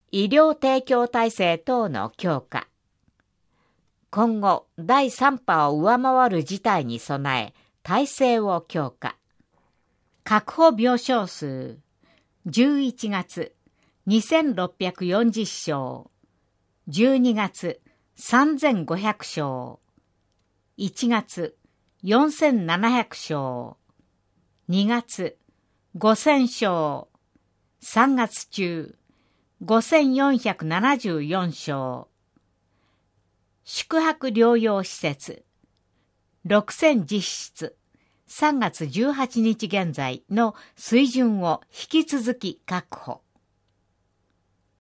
医療提供体制等の強化。今後、第3波を上回る事態に備え、体制を強化。確保病床数、11月、2640床、12月、3500床、1月、4700床、2月、5000床、3月中、5474床、宿泊療養施設、6010室、3月18日現在の水準を引き続き確保。